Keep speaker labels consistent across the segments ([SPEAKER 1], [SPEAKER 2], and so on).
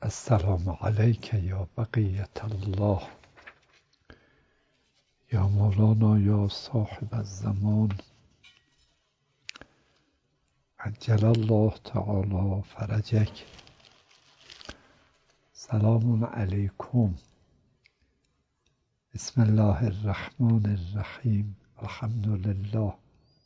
[SPEAKER 1] السلام علیک یا بقیة الله یا مولانا یا صاحب الزمان عجل الله تعالی فرجک. سلام علیکم. بسم الله الرحمن الرحیم. الحمد لله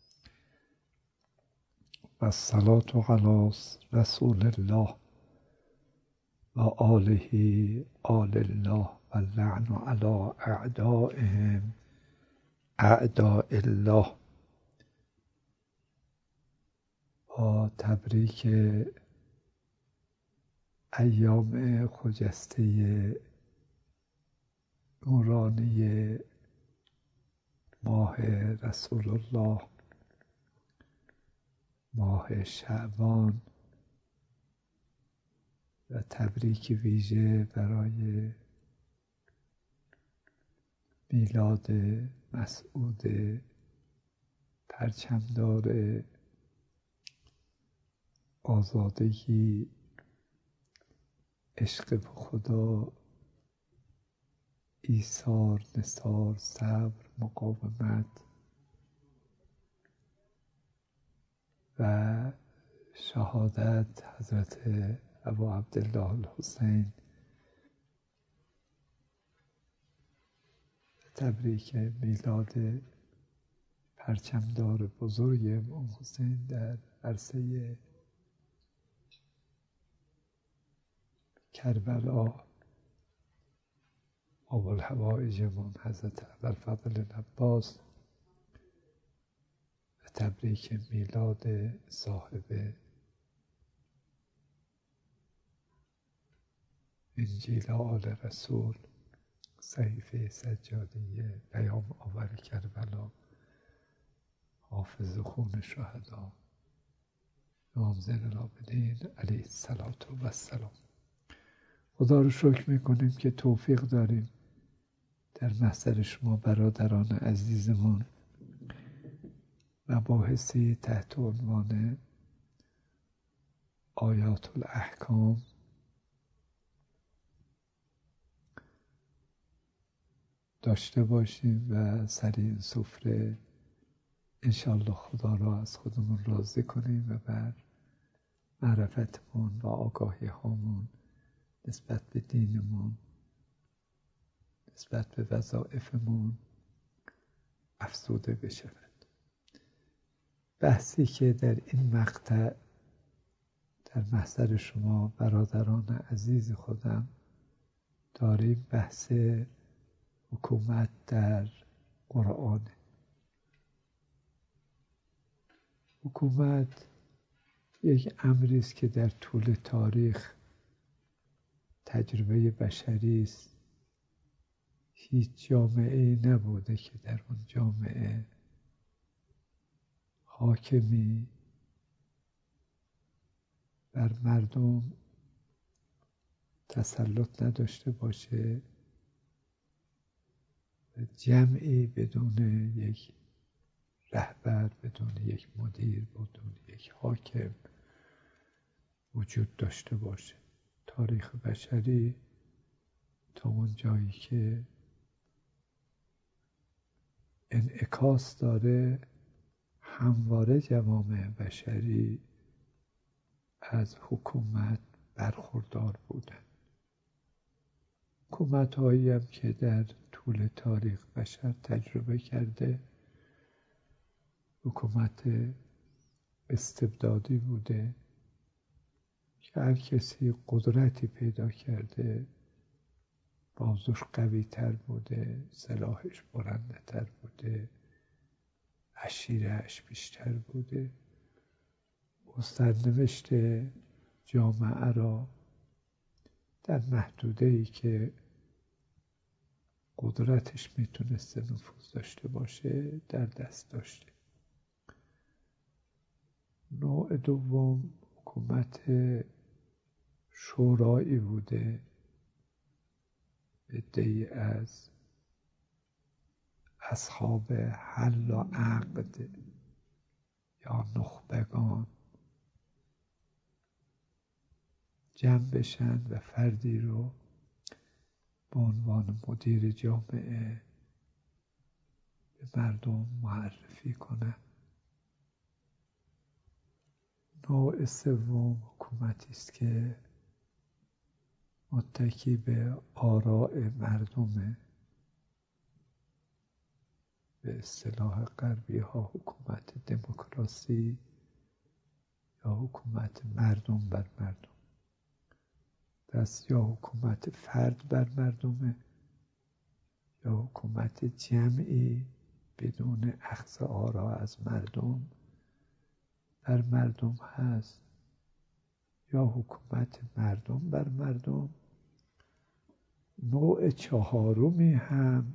[SPEAKER 1] و الصلاة علی رسول الله و آله آل الله و اللعن علی اعدائهم اعداء الله. با تبریک ایام خجسته نورانی ماه رسول الله، ماه شعبان، و تبریک ویژه برای میلاد مسعود پرچمدار آزادگی، عشق به خدا، ایثار، نثار، صبر، مقاومت و شهادت حضرت ابا عبدالله الحسین. تبریک میلاد پرچمدار بزرگ امام حسین در عرصه کربلا، ابوالهوایج امام حضرت ابوالفضل العباس، و تبریک میلاد صاحب انجیل آل رسول، صحیفه سجادی پیام آور کربلا، حافظ خون شهدا، امام زین العابدین علیه السلام. خدا رو شکر میکنیم که توفیق داریم در محضر شما برادران عزیزمان مباحثی تحت عنوان آیات الاحکام داشته باشیم و سر این سفره انشاءالله خدا را از خودمون راضی کنیم و بر معرفتمون و آگاهی هامون نسبت به دینمون، نسبت به وظایفمون افزوده بشود. بحثی که در این مقطع در محضر شما برادران عزیز خودم داریم بحث حکومت در قرآن. حکومت یک امری است که در طول تاریخ تجربه بشری است. هیچ جامعه‌ای نبوده که در اون جامعه حاکمی بر مردم تسلط نداشته باشه و جمعی بدون یک رهبر، بدون یک مدیر، بدون یک حاکم وجود داشته باشه. تاریخ بشری تا اون جایی که انعکاس داره همواره جوامع بشری از حکومت برخوردار بودن. حکومت هایی هم که در طول تاریخ بشر تجربه کرده حکومت استبدادی بوده که هر کسی قدرتی پیدا کرده بازوش قوی تر بوده، سلاحش بلنده تر بوده، عشیره‌اش بیشتر بوده و سرنوشت جامعه را در محدوده‌ای که قدرتش میتونسته نفوذ داشته باشه در دست داشته. نوع دوم حکومت شورایی بوده. عده‌ای از اصحاب حل و عقد یا نخبگان جمع بشن و فردی رو به عنوان مدیر جامعه به مردم معرفی کنن. نوع سوم حکومتی است که متکی به آراء مردمه. به اصطلاح غربی ها حکومت دموکراسی یا حکومت مردم بر مردم. پس یا حکومت فرد بر مردمه یا حکومت جمعی بدون اخذ آرا از مردم بر مردم هست، یا حکومت مردم بر مردم. نوع چهارمی هم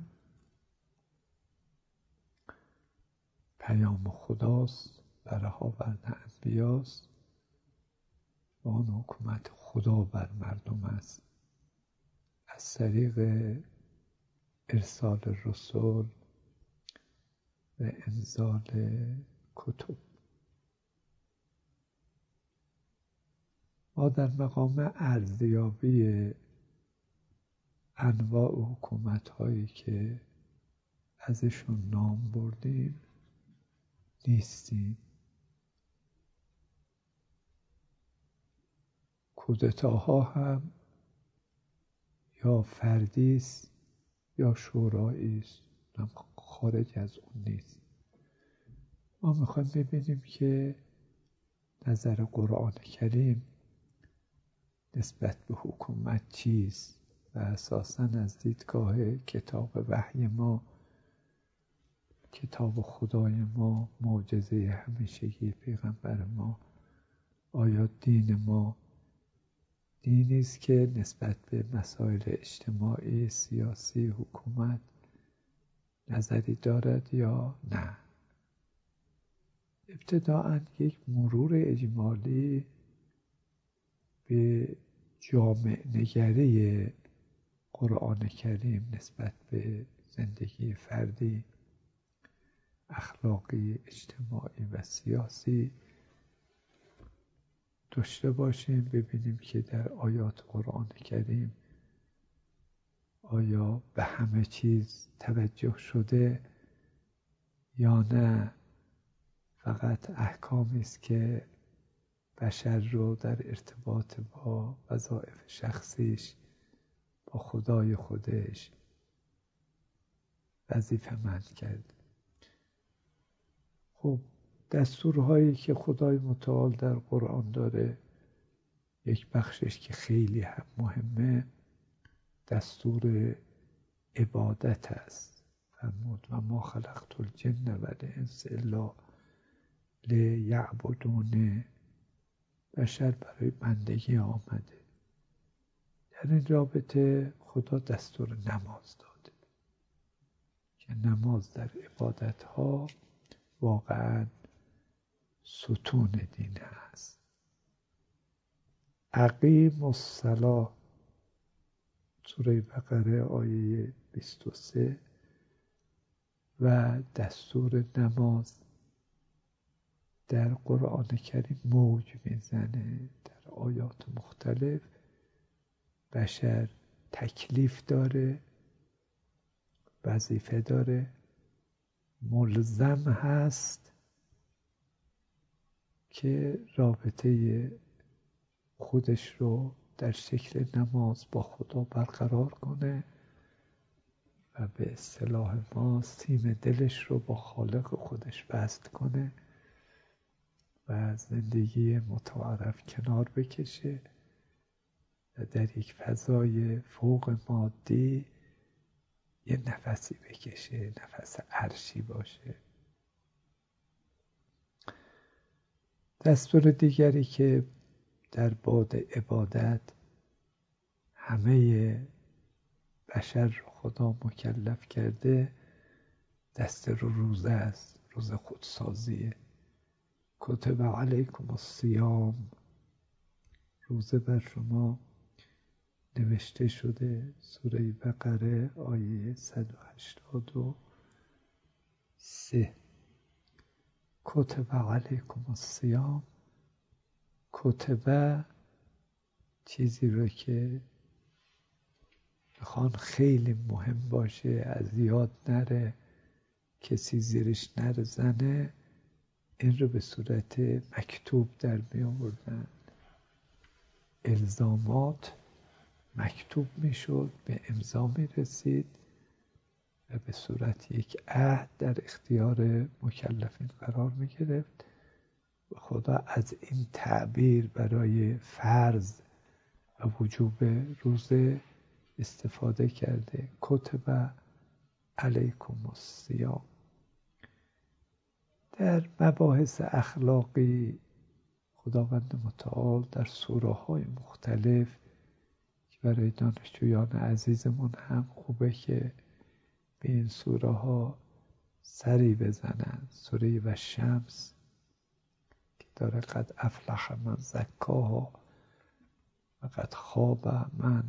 [SPEAKER 1] پیام خداست، برآورده انبیاست و آن حکومت خدا بر مردم است از طریق ارسال رسول و انزال کتب. ما در مقام ارزیابی انواع حکومت هایی که ازشون نام بردیم نیستیم. کودتاها هم یا فردی است یا شورایی است، خارج از اون نیست. ما میخوایم ببینیم که نظر قرآن کریم نسبت به حکومت چیست و اساساً از دیدگاه کتاب وحی ما، کتاب خدای ما، معجزه همیشگی پیغمبر ما، آیا دین ما دینی است که نسبت به مسائل اجتماعی، سیاسی، حکومت نظری دارد یا نه. ابتداءً یک مرور اجمالی به جامع نگری قرآن کریم نسبت به زندگی فردی، اخلاقی، اجتماعی و سیاسی داشته باشیم، ببینیم که در آیات قرآن کریم آیا به همه چیز توجه شده یا نه فقط احکامی است که بشر رو در ارتباط با وظایف شخصیش با خدای خودش وظیفه‌مند کرد. خب دستورهایی که خدای متعال در قرآن داره، یک بخشش که خیلی هم مهمه دستور عبادت است. فرمود و ما خلقت الجن و الانس الا لیعبدون. بشر برای بندگی آمده. در این رابطه خدا دستور نماز داده که نماز در عبادت ها واقعا ستون دین است. اقیم الصلاة سوره بقره آیه 23 و دستور نماز در قرآن کریم موج میزنه. در آیات مختلف بشر تکلیف داره، وظیفه داره، ملزم هست که رابطه خودش رو در شکل نماز با خدا برقرار کنه و به اصطلاح ما سیم دلش رو با خالق خودش بست کنه و از زندگی متعارف کنار بکشه و در یک فضای فوق مادی یه نفسی بکشه، نفس عرشی باشه. دستور دیگری که در باب عبادت همه بشر خدا مکلف کرده دستور روزه است، روزه خودسازیه. کتب علیکم الصیام، روزه بر شما نوشته شده. سوره بقره آیه 183. کتب علیکم الصیام، کتب چیزی رو که بخوان خیلی مهم باشه، از یاد نره، کسی زیرش نرزنه، این رو به صورت مکتوب در می آوردن. الزامات مکتوب می شد، به امضا می رسید و به صورت یک عهد در اختیار مکلفین قرار می گرفت. خدا از این تعبیر برای فرض و وجوب روزه استفاده کرده. کتب علیکم الصیام. در مباحث اخلاقی خداوند متعال در سوره های مختلف که برای دانشجویان عزیزمون هم خوبه که به این سوره ها سری بزنن. سوره و شمس که داره قد افلح من زکاها و قد خواب من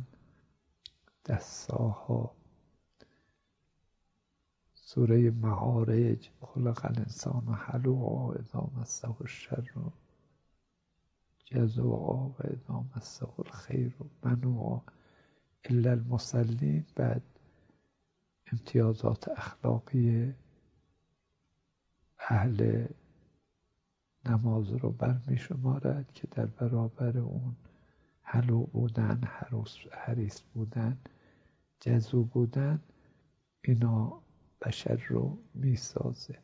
[SPEAKER 1] دساها. سوره معارج خلق الانسان هلوعا اذا مسه الشر جزوعا و اذا مسه الخیر منوعا الا المصلین. بعد امتیازات اخلاقی اهل نماز رو برمی شمارد که در برابر اون هلو بودن، حریص بودن، جزو بودن، اینا بشر رو می سازه.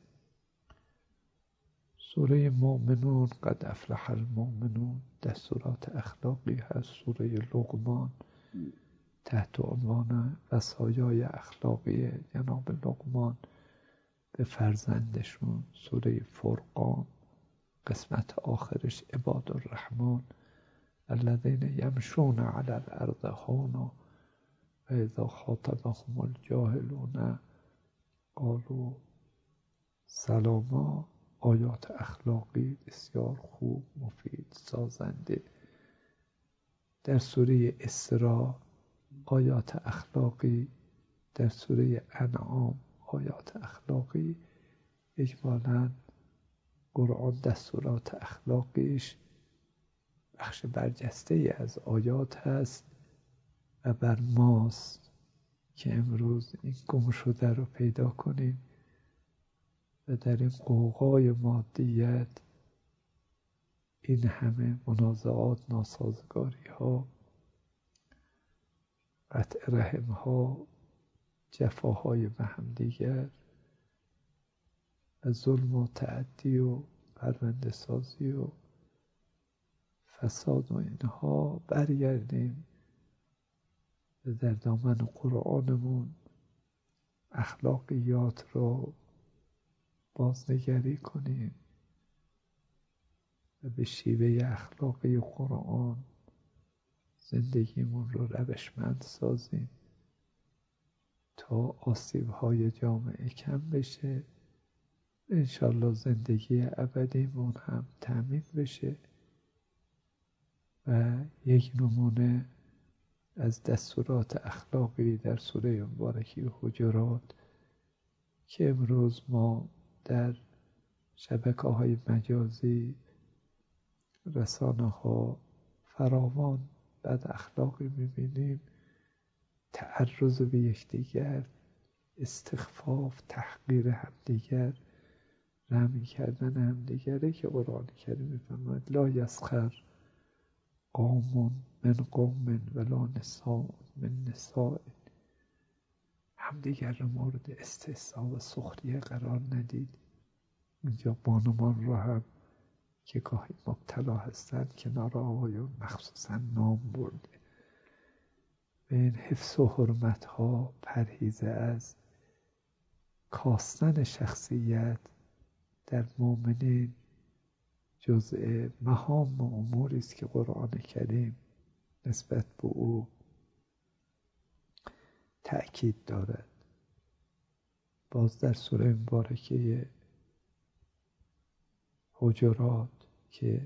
[SPEAKER 1] سوره مؤمنون قد افلح المؤمنون دستورات اخلاقی هست. سوره لقمان تحت عنوان وصایای اخلاقی جناب لقمان به فرزندشون. سوره فرقان قسمت آخرش عباد الرحمن الذین یمشون علی الارض هونا و اذا خاطبهم الجاهلون قالوا سلاما. آیات اخلاقی بسیار خوب، مفید، سازنده. در سوره اسراء آیات اخلاقی، در سوره انعام آیات اخلاقی. اجمالاً قرآن دستورات اخلاقیش بخش برجسته ای از آیات هست و بر ماست که امروز این گم شده رو پیدا کنیم و در این غوغای مادیت، این همه منازعات، ناسازگاری ها، قطع رحم ها، جفاهای به هم دیگر و ظلم و تعدی و پرونده سازی و فساد و اینها، برگردیم و در دامن قرآنمون اخلاقیات رو بازنگری کنیم و به شیوه اخلاقی قرآن زندگیمون رو روشمند سازیم تا آسیب‌های جامعه کم بشه، انشالله زندگی ابدیمون هم تأمین بشه. و یک نمونه از دستورات اخلاقی در سوره مبارکه حجرات که امروز ما در شبکه‌های مجازی، رسانه ها فراوان بد اخلاقی می‌بینیم، تعرض به یکدیگر، استخفاف، تحقیر همدیگر، رمی کردن همدیگره که قرآن کریم می‌فرماید لا یسخر قوم من قوم ولا نساء من نساء. همدیگر رو مورد استهزا و سخریه قرار ندید. اینجا بانوان رو هم که گاهی مبتلا هستند کنار آقایون مخصوصا نام برده. به این حفظ و حرمت ها، پرهیز از کاستن شخصیت در مؤمنین جزء مهام و اموری است که قرآن کریم نسبت به او تأکید دارد. باز در سوره مبارکه حجرات که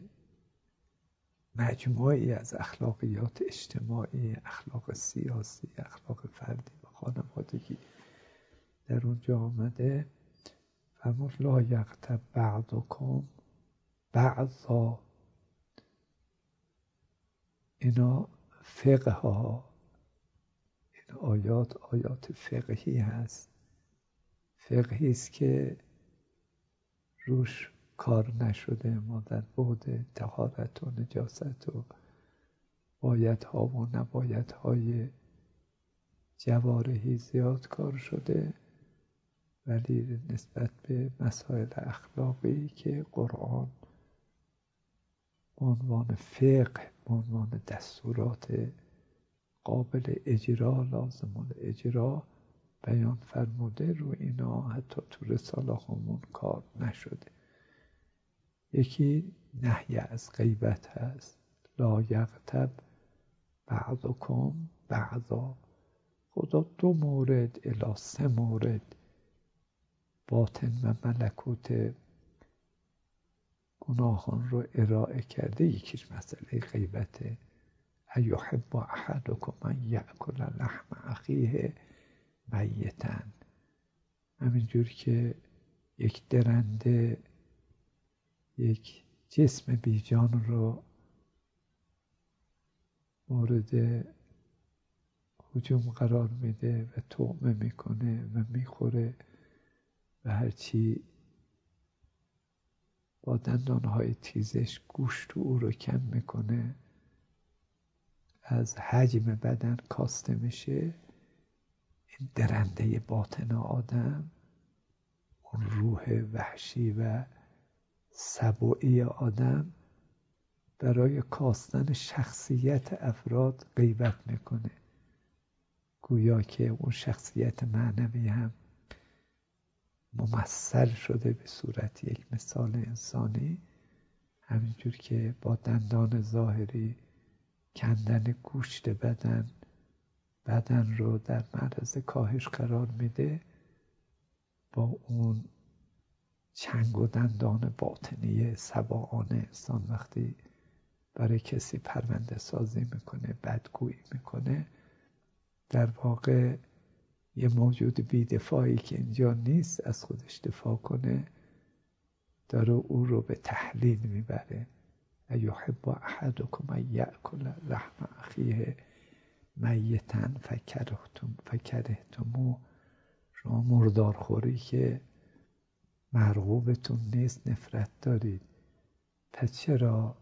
[SPEAKER 1] مجموعی از اخلاقیات اجتماعی، اخلاق سیاسی، اخلاق فردی و خانوادگی در اونجا آمده، فرمود لا یغتب بعضا. اینا فقه ها، این آیات فقهی هست، فقهی است که روش کار نشده. ما در بعد طهارت و نجاست و بایدها و نبایدهای جوارحی زیاد کار شده، ولی نسبت به مسائل اخلاقی که قرآن به عنوان فقه، به عنوان دستورات قابل اجرا، لازم الاجرا بیان فرموده، رو اینا حتی تو رساله همون کار نشده. یکی نهی از غیبت هست، لا یغتب بعضکم بعضا. خدا 2 مورد الی 3 مورد باطن و ملکوت گناهان رو ارائه کرده. یکیش مسئله غیبته. ایحب احدکم ان یأکل لحم اخیه میتا. همینجور که یک درنده یک جسم بیجان رو مورد هجوم قرار میده و طعمه میکنه و میخوره و هرچی با دندانهای تیزش گوشت او رو کم میکنه، از حجم بدن کاسته میشه. این درنده باطن آدم، اون روح وحشی و سبوعی آدم، برای کاستن شخصیت افراد غیبت میکنه، گویا که اون شخصیت معنوی هم ممثل شده به صورت یک مثال انسانی. همینجور که با دندان ظاهری کندن گوشت بدن رو در معرض کاهش قرار میده، با اون چنگ و دندان باطنی سباعانه انسان وقتی برای کسی پرونده سازی میکنه، بدگویی میکنه، در واقع یه موجود بی‌دفاعی که اینجا نیست از خودش دفاع کنه، داره او رو به تحلیل میبره. ایحب احدکم ان یأکل لحم اخیه میتا فکرهتموه. شما مردارخوری که مرغوبتون نیست نفرت دارید، پس چرا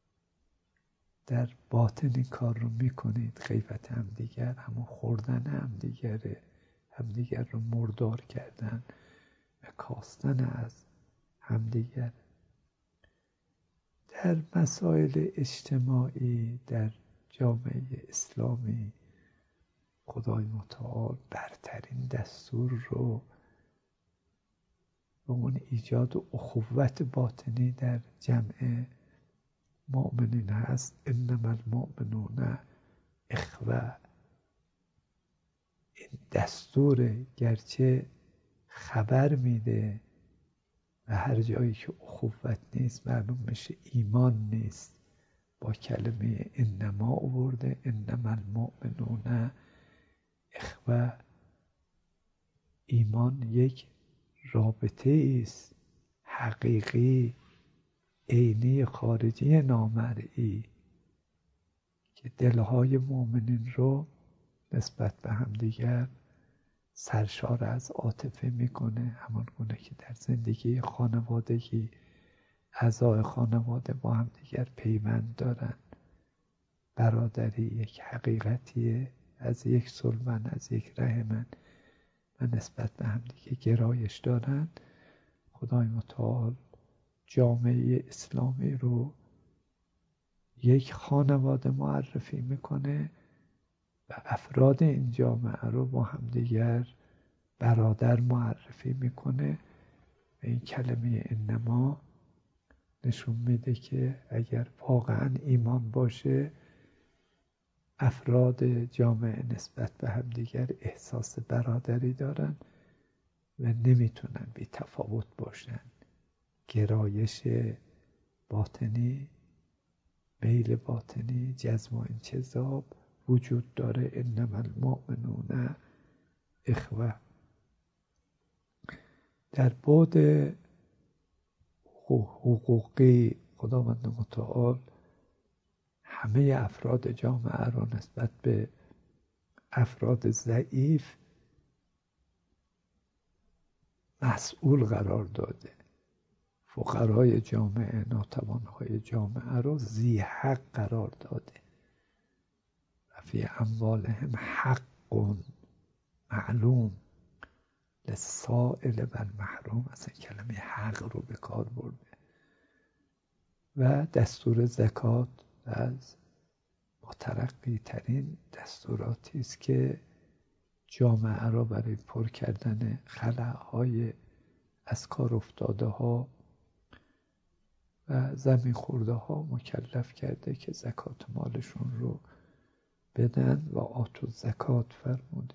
[SPEAKER 1] در باطن این کار رو میکنید؟ غیبت همدیگر همون خوردن همدیگره، همدیگر رو مردار کردن و کاستن از همدیگر. در مسائل اجتماعی در جامعه اسلامی خدای متعال برترین دستور رو به اون ایجاد اخوت باطنی در جمع مؤمنین هست. انما المؤمنون اخوه. این دستور گرچه خبر میده و هر جایی که اخوت نیست معلوم میشه ایمان نیست، با کلمه انما آورده، انما المؤمنون اخوه. ایمان یک رابطه است حقیقی، عینی، خارجی، نامرئی، که دلهای مؤمنین رو نسبت به همدیگر سرشار از عاطفه میکنه، همان گونه که در زندگی خانوادگی اعضای خانواده با همدیگر پیوند دارن. برادری یک حقیقتیه، از یک صلبن، از یک رحمن و نسبت به همدیگه گرایش دارن. خدای متعال جامعه اسلامی رو یک خانواده معرفی میکنه و افراد این جامعه رو با همدیگر برادر معرفی میکنه و این کلمه انما نشون میده که اگر واقعا ایمان باشه، افراد جامعه نسبت به همدیگر احساس برادری دارن و نمیتونن بی تفاوت باشن. گرایش باطنی، میل باطنی، جذب و انجذاب وجود داره. انما المؤمنون اخوه. در بعد حقوقی خداوند متعال همه افراد جامعه را نسبت به افراد ضعیف مسئول قرار داده. فقرای جامعه، ناتوانهای جامعه را ذی حق قرار داده. و فی اموالهم حق معلوم للسائل و المحروم، اصلا کلمه حق رو به کار برده. و دستور زکات از مترقی ترین دستوراتی است که جامعه را برای پر کردن خلاهای از کار افتاده ها و زمین خورده ها مکلف کرده که زکات مالشون رو بدن و آتو زکات فرموده.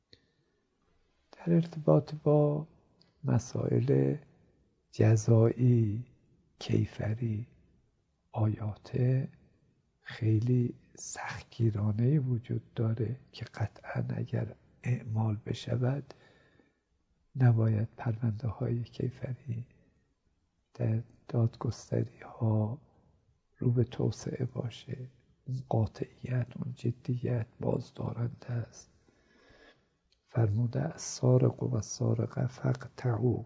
[SPEAKER 1] در ارتباط با مسائل جزایی، کیفری، آیات خیلی سختگیرانه وجود داره که قطعا اگر اعمال بشود نباید پرونده های کیفری در دادگستری ها رو به توسعه باشه. اون قاطعیت، اون جدیت بازدارنده است. فرموده السارق و السارقه فاقطعوا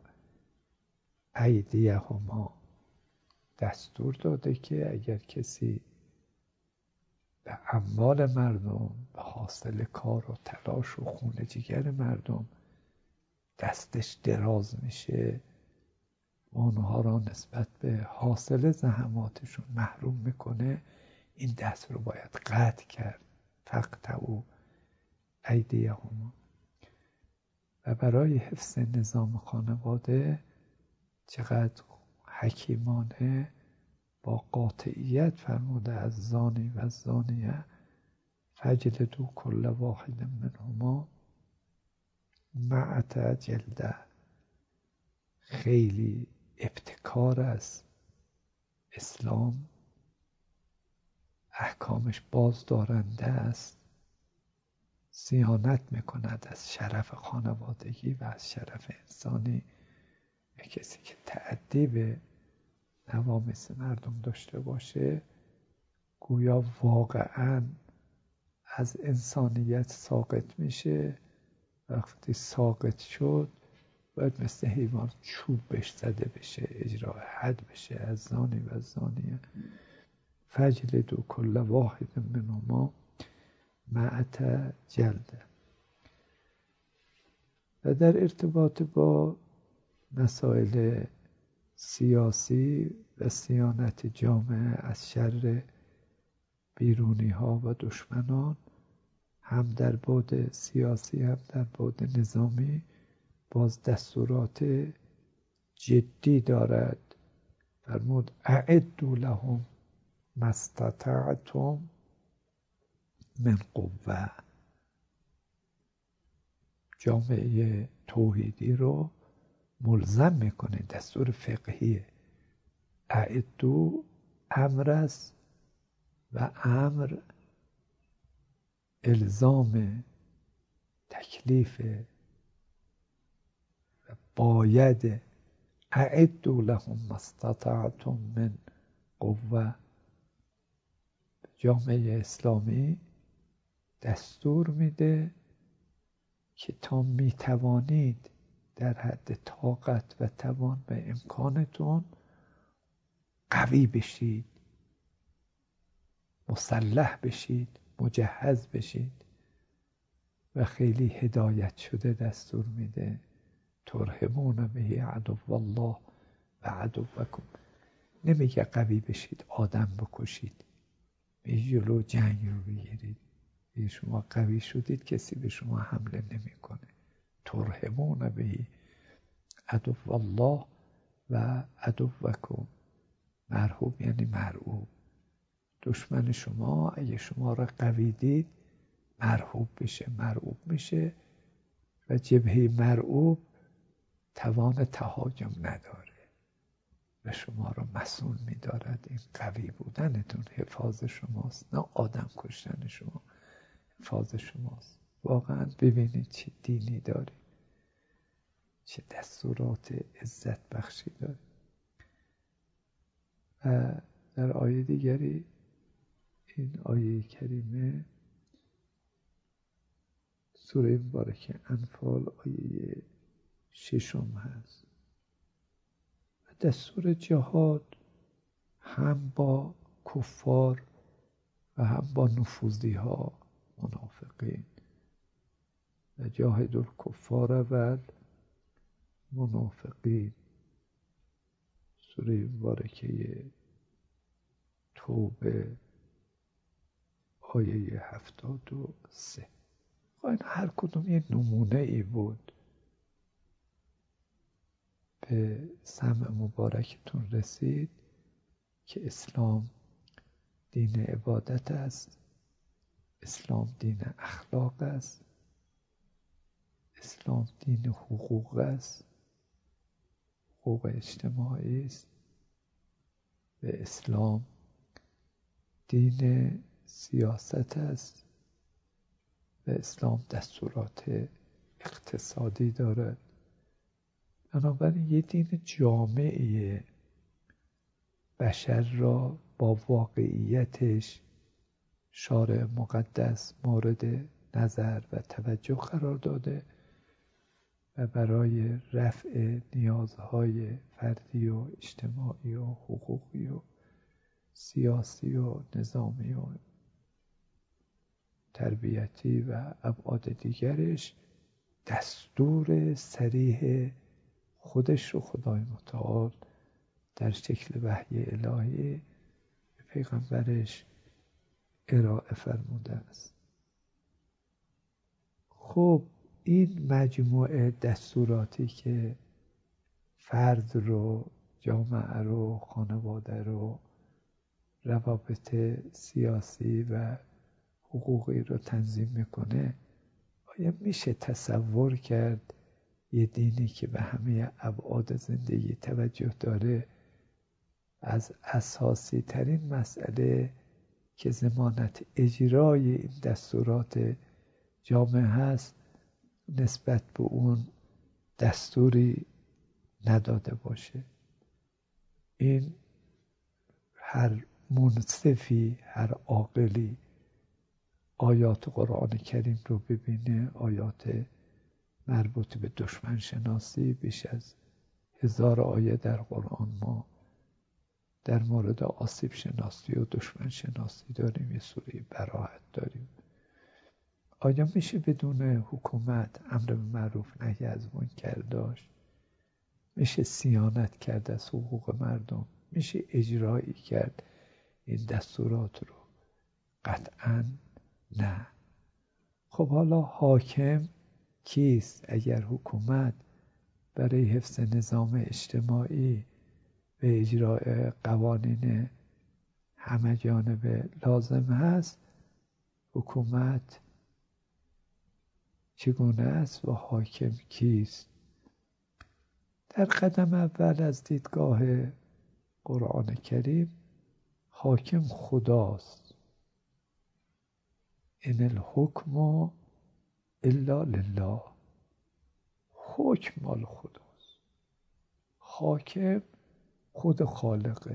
[SPEAKER 1] ایدیهما، دستور داده که اگر کسی به اموال مردم، به حاصل کار و تلاش و خون جگر مردم دستش دراز میشه و اونها را نسبت به حاصل زحماتشون محروم میکنه، این دست رو باید قطع کرد. فاقطعوا ایدیهما. و برای حفظ نظام خانواده چقدر حکیمانه با قاطعیت فرموده از زانی و زانیه فجلدوا کل واحد منهما مئة جلده. خیلی ابتکار است اسلام، احکامش بازدارنده است، صیانت میکند از شرف خانوادگی و از شرف انسانی. کسی که تعدی به نوامیس مردم داشته باشه گویا واقعا از انسانیت ساقط میشه. وقتی ساقط شد باید مثل حیوان چوب بهش زده بشه، اجرای حد بشه از زانی و زانیه. فجلدوا کل واحد منهما مئة جلده. و در ارتباط با مسائل سیاسی و صیانت جامعه از شر بیرونی ها و دشمنان، هم در بعد سیاسی هم در بعد نظامی باز دستورات جدی دارد. فرمود اعدوا لهم ما استطعتم من قوه. جامعه توحیدی رو ملزم میکنه، دستور فقهیه. اعدوا امر است و امر الزام تکلیف و باید. اعدوا لهم ما استطعتم من قوه. جامعه اسلامی دستور میده که تا میتوانید در حد طاقت و توان و امکانتون قوی بشید، مسلح بشید، مجهز بشید. و خیلی هدایت شده دستور میده ترهبون به عدو الله و عدوکم. نمیگه قوی بشید آدم بکشید، میگه جلو جنگ رو بگیرید. شما قوی شدید کسی به شما حمله نمیکنه. ترهبون به عدو الله و عدوکم. مرهوب یعنی مرعوب. دشمن شما اگه شما را قوی دید مرهوب بشه، مرعوب میشه و جبهه مرعوب توان تهاجم نداره و شما را مسئول می‌دارد. این قوی بودنتون حفاظ شماست، نه آدم کشتن شما. حفاظ شماست. واقعا ببینید چه دینی داری، چه دستورات عزت بخشی داری. و در آیه دیگری این آیه کریمه سوره مبارکه انفال آیه 6 هست و دستور جهاد هم با کفار و هم با نفوذی ها منافقین و جاهد الکفار و منافقین. سوره مبارکه توبه آیه 73. این هر کدوم یه نمونه ای بود. به سمع مبارکتون رسید که اسلام دین عبادت است، اسلام دین اخلاق است، اسلام دین حقوق است، حقوق اجتماعی است، و اسلام دین سیاست است و اسلام دستورات اقتصادی دارد. بنابراین یه دین جامعیه، بشر را با واقعیتش شارع مقدس مورد نظر و توجه قرار داده و برای رفع نیازهای فردی و اجتماعی و حقوقی و سیاسی و نظامی و تربیتی و ابعاد دیگرش دستور صریح خودش رو خدای متعال در شکل وحی الهی به پیغمبرش ارائه فرموده است. خب این مجموعه دستوراتی که فرد رو، جامعه رو، خانواده رو، روابط سیاسی و حقوقی رو تنظیم میکنه، آیا میشه تصور کرد یه دینی که به همه ابعاد زندگی توجه داره از اساسی ترین مسئله که ضمانت اجرای این دستورات جامعه هست نسبت به اون دستوری نداده باشه؟ این هر منصفی، هر عاقلی آیات قرآن کریم رو ببینه، آیات مربوط به دشمن شناسی، بیش از 1000 آیه در قرآن ما در مورد آسیب شناسی و دشمن شناسی داریم. یه سوره براءت داریم. آیا میشه بدون حکومت امر به معروف نهی از منکر داشت؟ میشه صیانت کرد از حقوق مردم؟ میشه اجرایی کرد این دستورات رو؟ قطعاً نه. خب حالا حاکم کیست؟ اگر حکومت برای حفظ نظام اجتماعی و اجرای قوانین همه جانبه لازم هست، حکومت چگونه است و حاکم کیست؟ در قدم اول از دیدگاه قرآن کریم حاکم خداست. ان الحکم الا لله. حکم مال خداست. حاکم خود خالقه،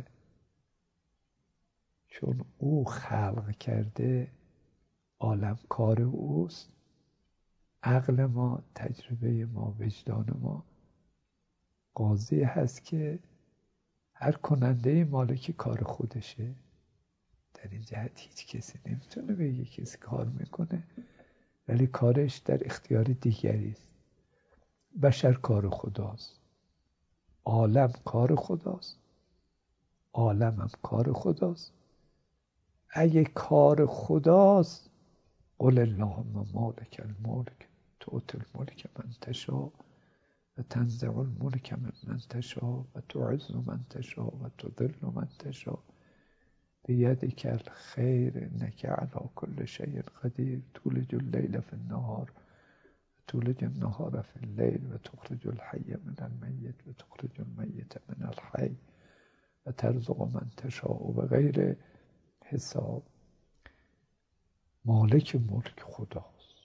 [SPEAKER 1] چون او خلق کرده، عالم کار اوست. عقل ما، تجربه ما، وجدان ما قاضی هست که هر کننده مالک کار خودشه. در این جهت هیچ کسی نمیتونه بگه کسی کار میکنه ولی کارش در اختیار دیگری است. بشر کار خداست، عالم کار خداست، عالم هم کار خداست. اگه کار خداست، قل اللهم مالک الملک تؤتی الملک من تشاء و تنزع الملک من تشاء و تعز من تشاء و تذل من تشاء بیدک الخیر انک علی کل شیء قدیر تولج اللیل فی النهار و تولج النهار فی اللیل و تخرج الحی من المیت و تخرج المیت من الحی و ترزق من تشاء و غیر حساب. مالک ملک خداست.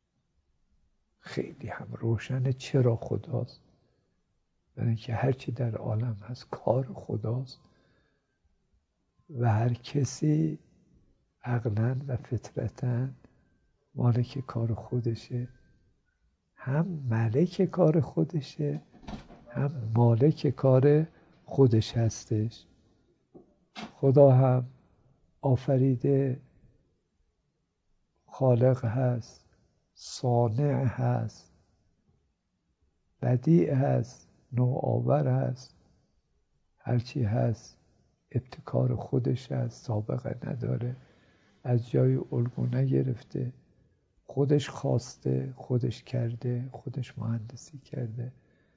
[SPEAKER 1] خیلی هم روشنه چرا خداست. برای اینکه هرچی در عالم هست کار خداست و هر کسی عقلاً و فطرتاً مالک کار خودشه، هم ملک کار خودشه، هم مالک کار خودش هستش. خدا هم آفریده، خالق هست، صانع هست، بدیع هست، نوآور هست، هرچی هست ابتکار خودش هست، سابقه نداره، از جای الگو نگرفته، خودش خواسته، خودش کرده، خودش مهندسی کرده،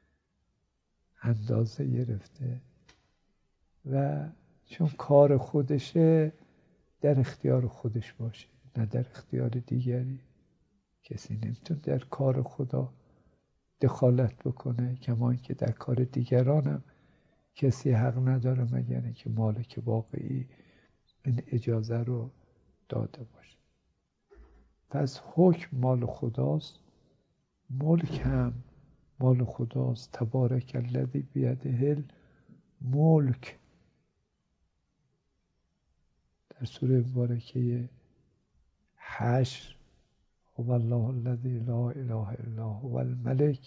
[SPEAKER 1] اندازه گرفته و چون کار خودشه در اختیار خودش باشه، نه در اختیار دیگری. کسی نمیتونه در کار خدا دخالت بکنه، کما اینکه در کار دیگرانم کسی حق نداره مگر اینکه مالک واقعی این اجازه رو داده باشه. پس حکم مال خداست، ملک هم مال خداست. تبارک الذی بیده الملک، در سوره مبارکه حشر، هو الله الذی لا اله الا هو الملک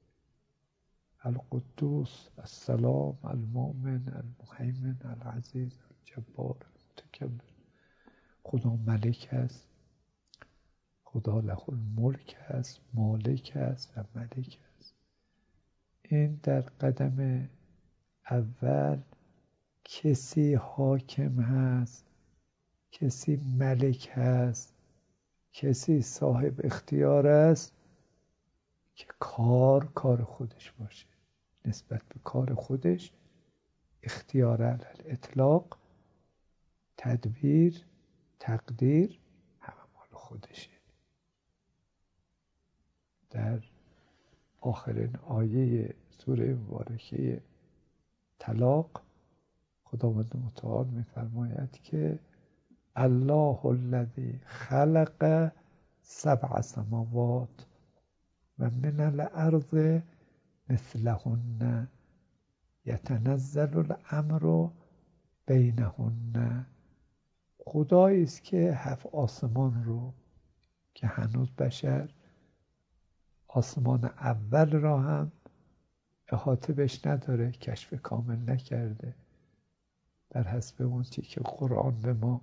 [SPEAKER 1] القدوس السلام المؤمن المهیمن العزیز الجبار المتکبر. خدا ملک است، خدا له الملک است، مالک است و ملک است. این در قدم اول کسی حاکم هست، کسی ملک هست، کسی صاحب اختیار است که کار خودش باشه، نسبت به کار خودش اختیار علی الاطلاق، تدبیر، تقدیر همه مال خودشه. در آخرین آیه سوره مبارکه طلاق خداوند متعال می‌فرماید که الله الذی خلق 7 سماوات و من الارض مثلهن یتنزل الامر بینهن. خدایی است که 7 آسمان رو که هنوز بشر آسمان اول را هم احاطه بهش نداره، کشف کامل نکرده، بر حسب اون چیزی که قرآن به ما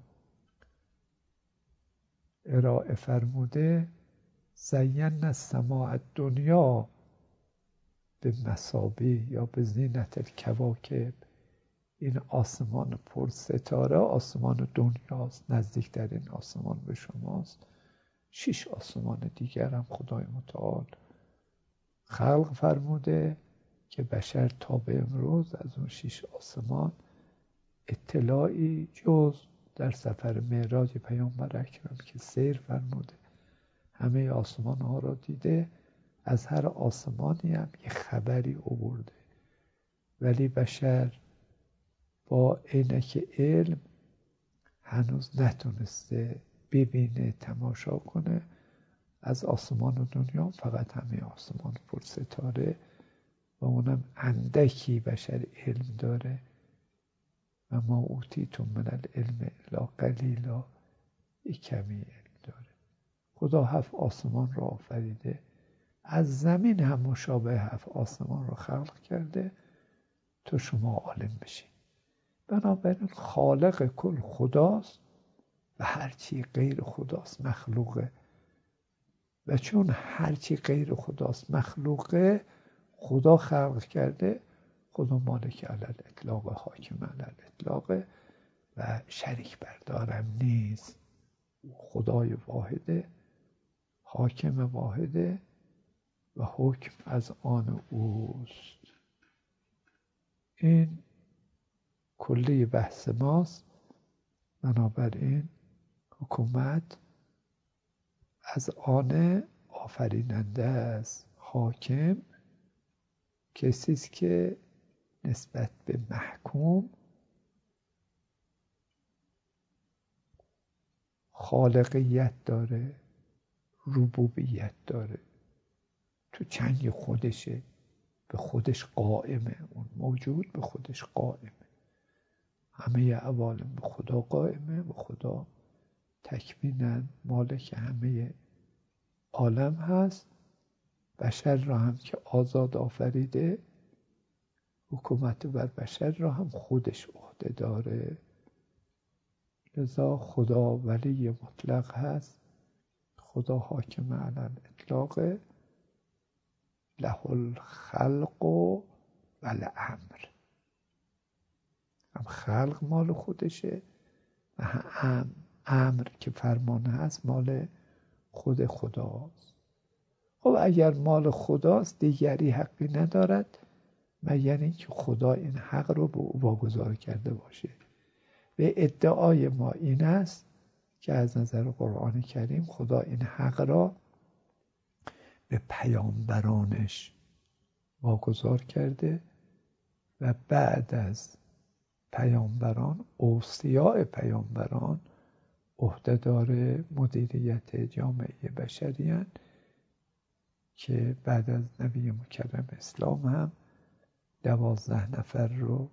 [SPEAKER 1] ارائه فرموده. زینا السماء الدنیا به مثابه یا به زینت الکواکب. این آسمان پر ستاره آسمان دنیاست، نزدیکترین آسمان به شماست. 6 آسمان دیگر هم خدای متعال خلق فرموده که بشر تا به امروز از اون 6 آسمان اطلاعی جز در سفر معراج پیامبر اکرم که سیر فرموده همه آسمان ها را دیده، از هر آسمانی هم یه خبری آورده، ولی بشر با عینک علم هنوز نتونسته ببینه، تماشا کنه. از آسمان و دنیا فقط همه آسمان پر ستاره و اونم اندکی بشر علم داره و ما اوتیتم من العلم الا قلیلا، یک کمی علم داره. خدا 7 آسمان را آفریده، از زمین هم مشابه 7 آسمان را خلق کرده تا شما عالم بشین. بنابراین خالق کل خداست و هرچی غیر خداست مخلوقه، و چون هرچی غیر خداست مخلوقه، خدا خلق کرده، خدا مالک علی الاطلاق، حاکم علی الاطلاق و شریک بردارم نیست. خدای واحده، حاکم واحده و حکم از آن اوست. این کلی بحث ماست. بنابراین حکومت از آن آفریننده است. حاکم کسی است که نسبت به محکوم خالقیت داره، ربوبیت داره، تو چنگ خودشه، به خودش قائمه، اون موجود به خودش قائمه، همه عوالم به خدا قائمه، به خدا تکویناً مالک همه عالم هست، بشر را هم که آزاد آفریده، حکومت بر بشر را هم خودش عهده داره. لذا خدا ولی مطلق هست، خدا حاکم علی الاطلاق، له الخلق و الامر. هم خلق مال خودشه و هم امر که فرمان هست مال خود خداست. خب اگر مال خداست دیگری حقی ندارد مگر اینکه خدا این حق رو به او واگذار کرده باشه. و ادعای ما این است که از نظر قرآن کریم خدا این حق را به پیامبرانش واگذار کرده و بعد از پیامبران اوصیاء پیامبران عهدهدار مدیریت جامعه بشریان که بعد از نبی مکرم اسلام هم 12 نفر رو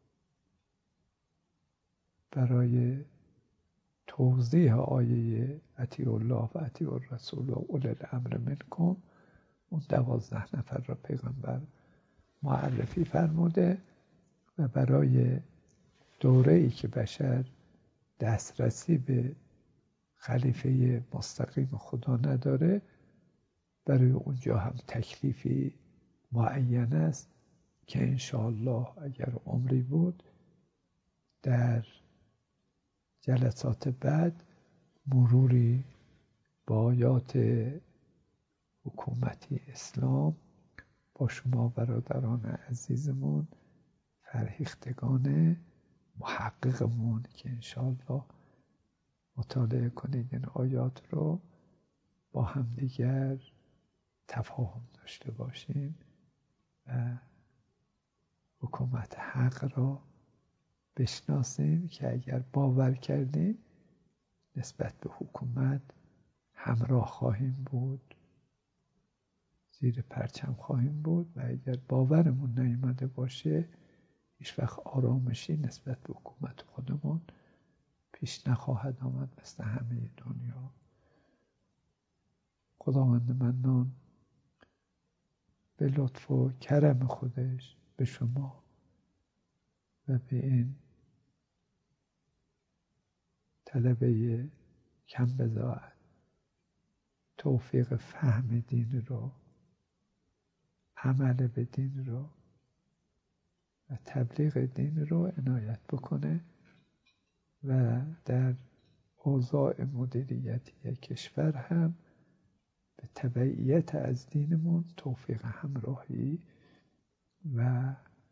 [SPEAKER 1] برای توضیح آیه اطیعوا الله و اطیعوا الرسول و اولی الامر منکم اون 12 نفر را پیغمبر معرفی فرموده و برای دوره‌ای که بشر دسترسی به خلیفه مستقیم خدا نداره برای اونجا هم تکلیفی معین است که انشاءالله اگر عمری بود در جلسات بعد مروری با آیات حکومتی اسلام با شما برادران عزیزمون فرهیختگان محققمون که انشاءالله مطالعه کنید این آیات رو با همدیگر تفاهم داشته باشیم و حکومت حق را بشناسیم که اگر باور کردیم نسبت به حکومت همراه خواهیم بود، زیر پرچم خواهیم بود و اگر باورمون نیامده باشه هیچ وقت آرامشی نسبت به حکومت خودمون پیش نخواهد آمد مثل همه دنیا. خداوند منان به لطف و کرم خودش به شما و به این طلبه کم بضاعت توفیق فهم دین رو، عمل به دین رو و تبلیغ دین رو عنایت بکنه و در اوضاع مدیریتی کشور هم به تبعیت از دینمون توفیق همراهی و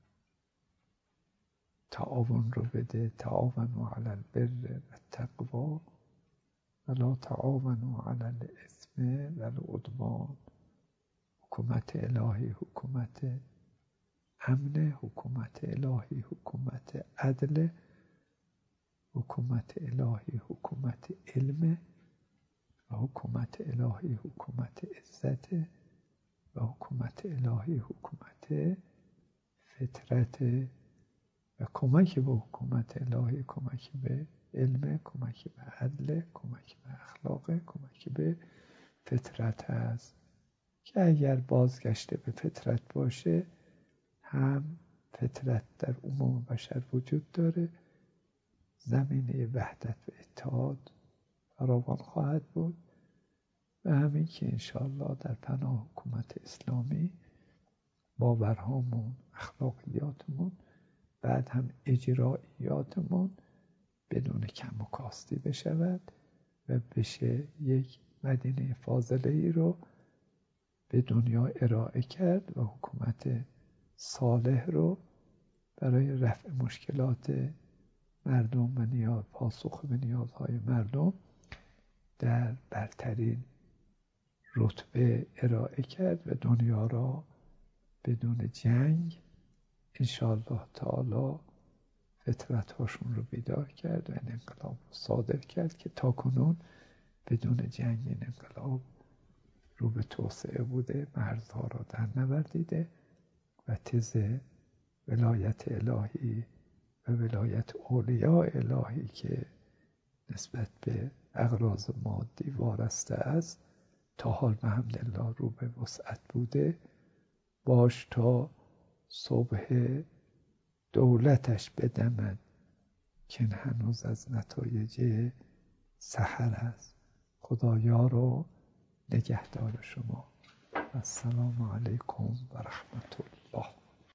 [SPEAKER 1] تعاون رو بده. تعاونوا علی البر و التقوی ولا تعاونوا علی الاثم و العدوان. حکومت الهی حکومت امن، حکومت الهی حکومت عدل، حکومت الهی حکومت علم و حکومت الهی حکومت عزت و حکومت الهی حکومت فطرت و کمک به حکومت الهی کمک به علم، کمک به عدل، کمک به اخلاق، کمک به فطرت هست که اگر بازگشته به فطرت باشه هم فطرت در عموم بشر وجود داره، زمینه وحدت و اتحاد فراوان خواهد بود و همین که انشاءالله در پناه حکومت اسلامی باورهامون، اخلاقیاتمون، بعد هم اجراییاتمون بدون کم و کاستی بشود و بشه یک مدینه فاضله ای رو به دنیا ارائه کرد و حکومت صالح رو برای رفع مشکلات مردم و پاسخ به نیازهای مردم در برترین رتبه ارائه کرد و دنیا را بدون جنگ انشاءالله تعالی فطرت هاشون رو بیدار کرد و این انقلاب رو صادر کرد که تا کنون بدون جنگ این انقلاب رو به توسعه بوده، مرزها را در نوردیده و تز ولایت الهی و ولایت اولیاء الهی که نسبت به اغراض مادی وارسته است، تا حال بحمدالله رو به وسعت بوده، باش تا صبح دولتش بدمد که هنوز از نتایج سحر است. خدایا رو نگهدار شما. السلام علیکم و رحمت الله.